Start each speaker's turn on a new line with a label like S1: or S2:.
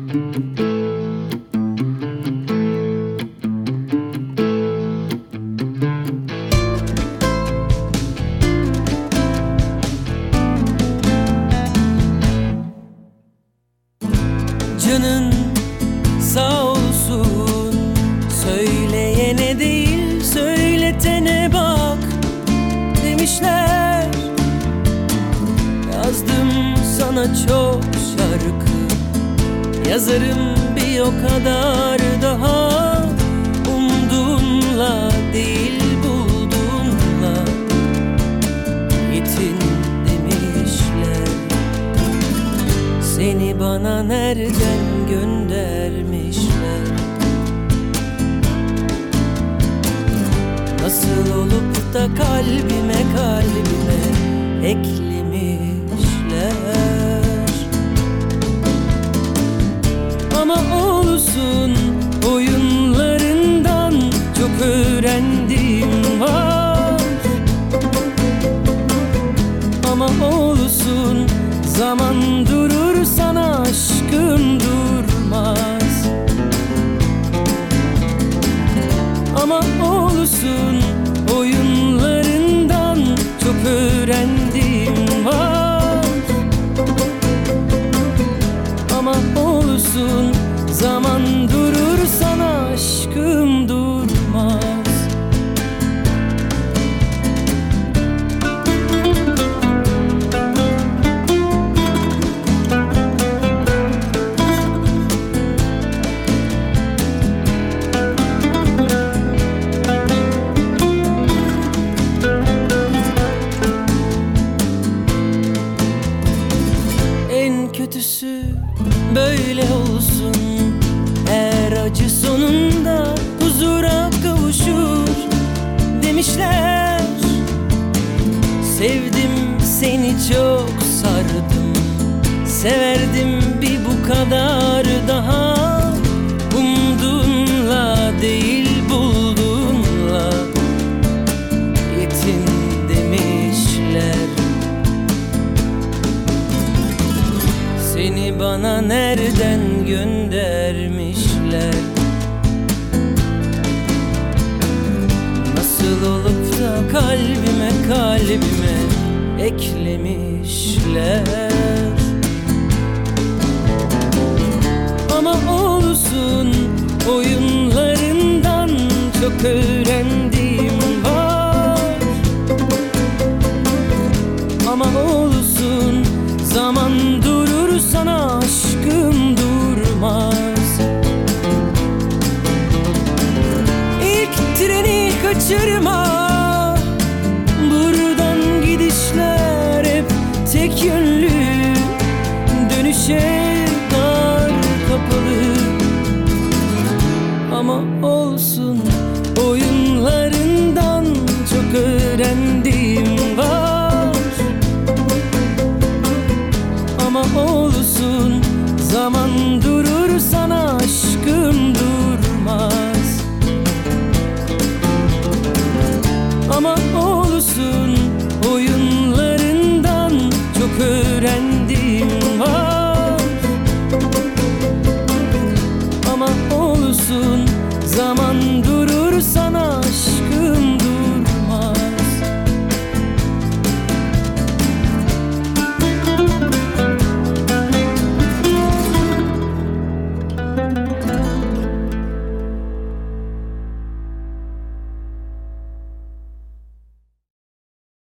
S1: Canın sağ olsun, söyleyene değil söyletene bak demişler. Yazdım sana çok şarkı, yazarım bir o kadar daha. Umduğunla değil bulduğunla yetin demişler. Seni bana nereden göndermişler? Nasıl olup da kalbime eklemişler? Ama olsun, oyunlarından çok öğrendiğim var. Ama olsun, zaman durur sana aşkım durmaz. Ama olsun, oyunlarından çok öğrendiğim var. Ama olsun, zaman durur sana aşkım durmaz. Kötüsü böyle olsun, her acı sonunda huzura kavuşur demişler. Sevdim seni çok sardım, severdim bir bu kadar daha. Umduğunla değil bulduğunla yetin demişler. Seni bana nereden göndermişler? Nasıl olup da kalbime eklemişler? Ama olsun, oyunlarından çok öğrendiğim var. Ama olsun, zaman durur sana aşkım durmaz. İlk treni kaçırma, buradan gidişler hep tek yönlü. Dönüşe dar kapalı. Ama olsun,